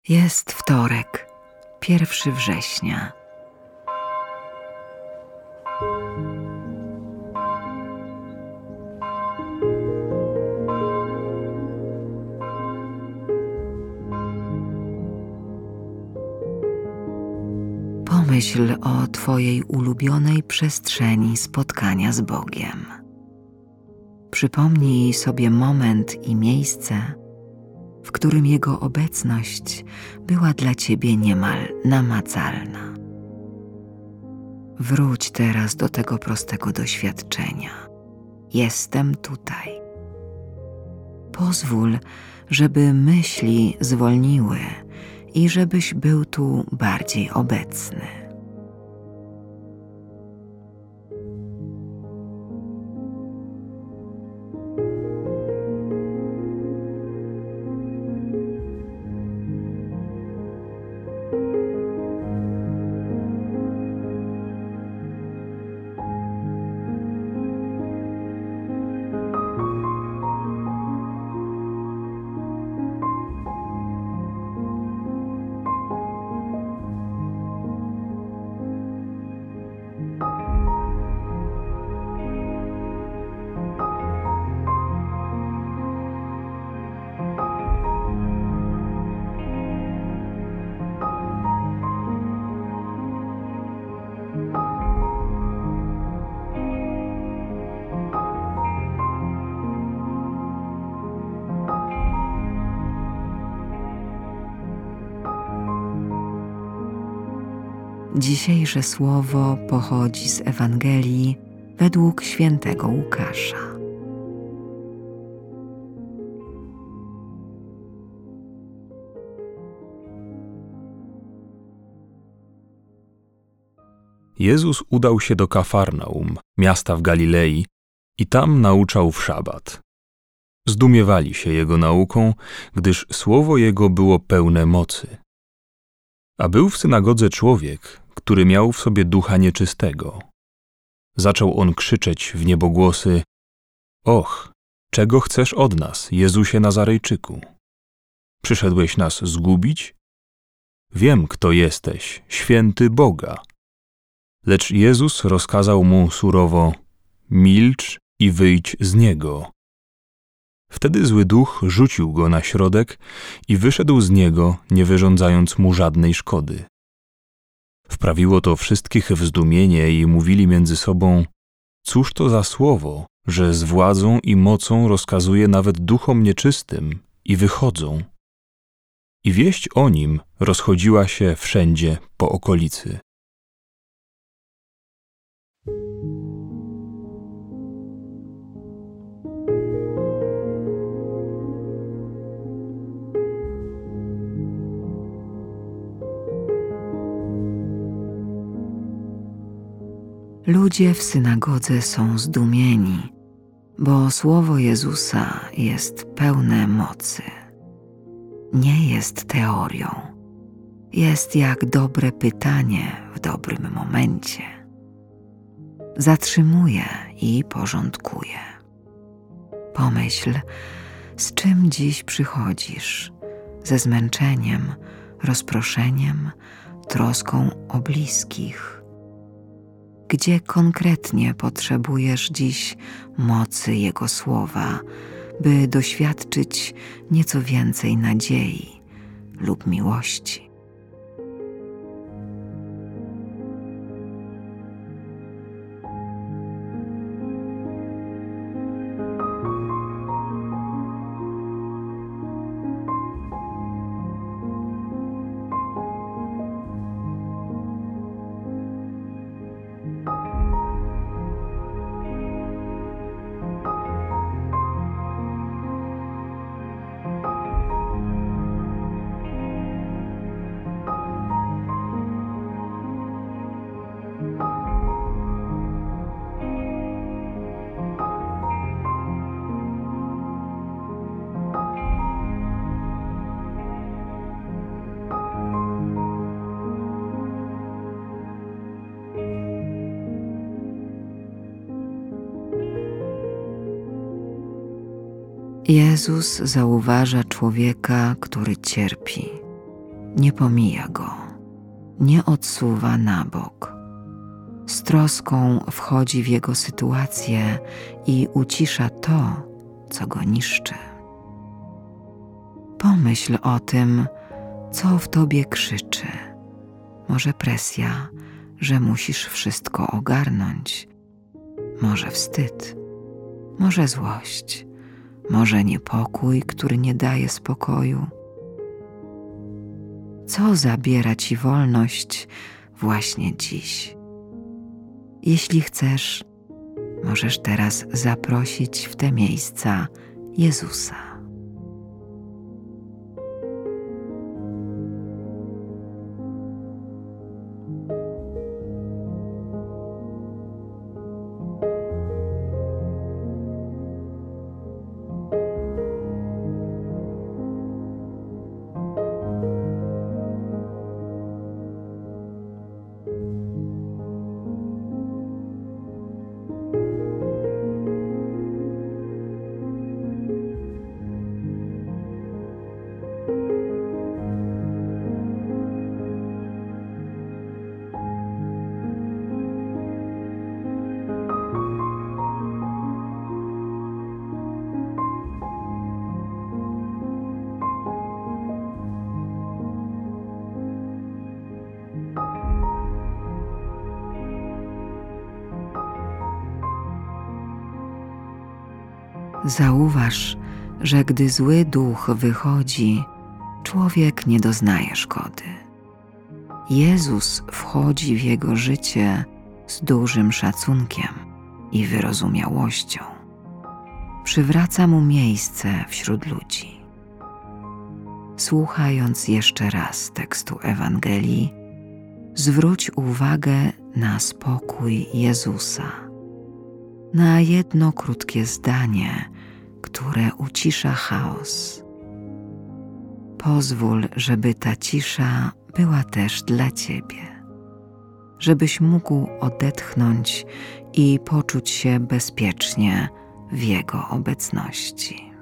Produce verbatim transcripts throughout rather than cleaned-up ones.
Jest wtorek, pierwszego września. Pomyśl o Twojej ulubionej przestrzeni spotkania z Bogiem. Przypomnij sobie moment i miejsce, w którym Jego obecność była dla Ciebie niemal namacalna. Wróć teraz do tego prostego doświadczenia. Jestem tutaj. Pozwól, żeby myśli zwolniły i żebyś był tu bardziej obecny. Dzisiejsze słowo pochodzi z Ewangelii według świętego Łukasza. Jezus udał się do Kafarnaum, miasta w Galilei, i tam nauczał w szabat. Zdumiewali się Jego nauką, gdyż słowo Jego było pełne mocy. A był w synagodze człowiek, który miał w sobie ducha nieczystego. Zaczął on krzyczeć w niebogłosy: Och, czego chcesz od nas, Jezusie Nazarejczyku? Przyszedłeś nas zgubić? Wiem, kto jesteś, święty Boga. Lecz Jezus rozkazał mu surowo: Milcz i wyjdź z niego. Wtedy zły duch rzucił go na środek i wyszedł z niego, nie wyrządzając mu żadnej szkody. Wprawiło to wszystkich w zdumienie i mówili między sobą: Cóż to za słowo, że z władzą i mocą rozkazuje nawet duchom nieczystym i wychodzą? I wieść o nim rozchodziła się wszędzie po okolicy. Ludzie w synagodze są zdumieni, bo słowo Jezusa jest pełne mocy. Nie jest teorią, jest jak dobre pytanie w dobrym momencie. Zatrzymuje i porządkuje. Pomyśl, z czym dziś przychodzisz: ze zmęczeniem, rozproszeniem, troską o bliskich. Gdzie konkretnie potrzebujesz dziś mocy Jego słowa, by doświadczyć nieco więcej nadziei lub miłości? Jezus zauważa człowieka, który cierpi. Nie pomija go, nie odsuwa na bok. Z troską wchodzi w jego sytuację i ucisza to, co go niszczy. Pomyśl o tym, co w tobie krzyczy. Może presja, że musisz wszystko ogarnąć. Może wstyd, może złość, może niepokój, który nie daje spokoju. Co zabiera ci wolność właśnie dziś? Jeśli chcesz, możesz teraz zaprosić w te miejsca Jezusa. Zauważ, że gdy zły duch wychodzi, człowiek nie doznaje szkody. Jezus wchodzi w jego życie z dużym szacunkiem i wyrozumiałością. Przywraca mu miejsce wśród ludzi. Słuchając jeszcze raz tekstu Ewangelii, zwróć uwagę na spokój Jezusa, na jedno krótkie zdanie, które ucisza chaos. Pozwól, żeby ta cisza była też dla ciebie, żebyś mógł odetchnąć i poczuć się bezpiecznie w Jego obecności.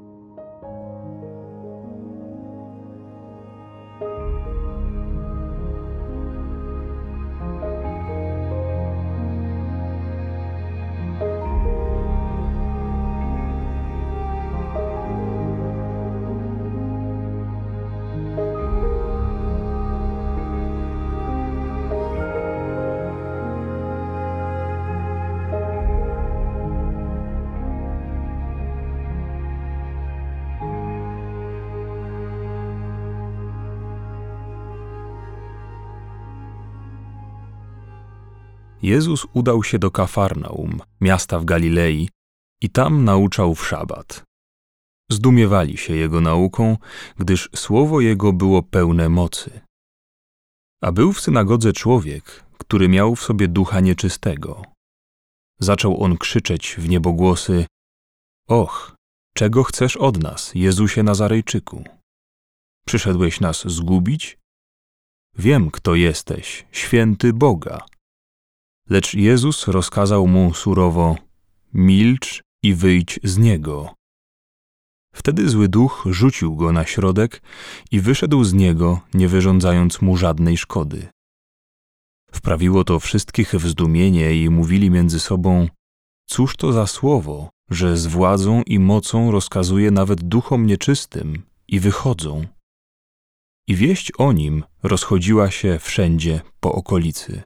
Jezus udał się do Kafarnaum, miasta w Galilei, i tam nauczał w szabat. Zdumiewali się Jego nauką, gdyż słowo Jego było pełne mocy. A był w synagodze człowiek, który miał w sobie ducha nieczystego. Zaczął on krzyczeć w niebogłosy: Och, czego chcesz od nas, Jezusie Nazarejczyku? Przyszedłeś nas zgubić? Wiem, kto jesteś, święty Boga. Lecz Jezus rozkazał mu surowo: milcz i wyjdź z niego. Wtedy zły duch rzucił go na środek i wyszedł z niego, nie wyrządzając mu żadnej szkody. Wprawiło to wszystkich w zdumienie i mówili między sobą: cóż to za słowo, że z władzą i mocą rozkazuje nawet duchom nieczystym i wychodzą. I wieść o nim rozchodziła się wszędzie po okolicy.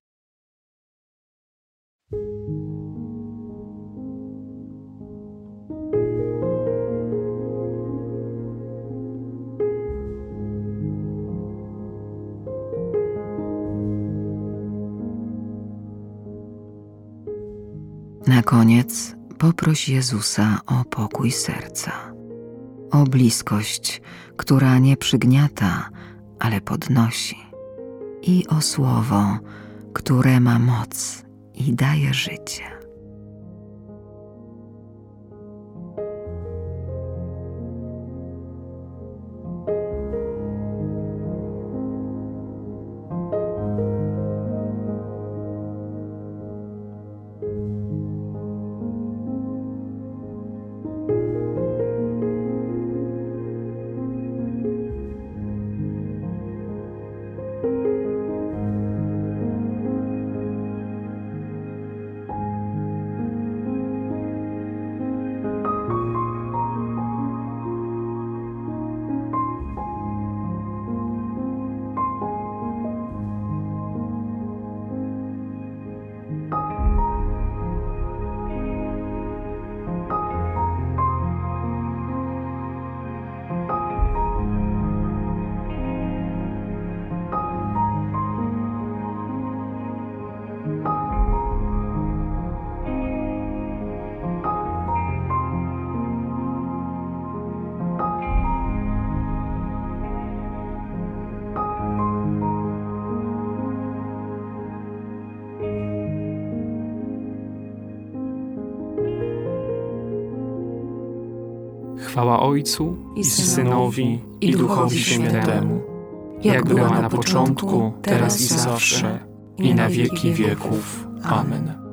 Na koniec poproś Jezusa o pokój serca, o bliskość, która nie przygniata, ale podnosi, i o słowo, które ma moc i daje życie. Chwała Ojcu i Synowi i Duchowi Świętemu, jak była na początku, teraz i zawsze, i na wieki wieków. Amen.